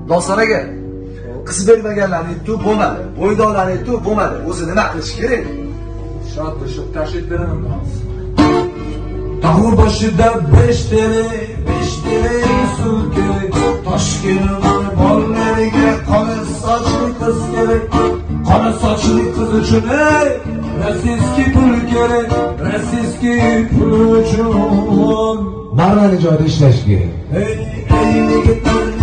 Nosaraga qiz bermaganlarni aytib bo'lmadi. Bo'ydoqlarni aytib bo'lmadi. O'zi nima qilish kerak? Shod tashib beraman. Tağ başında 5 tane suv gerek. Toshkentning bollariga qora sochli qiz kerak. Qora sochli qiz uchun rossiyskiy pul kerak. Rossiyskiy pul uchun Narvali joyda ishlash kerak. Ey yigitlar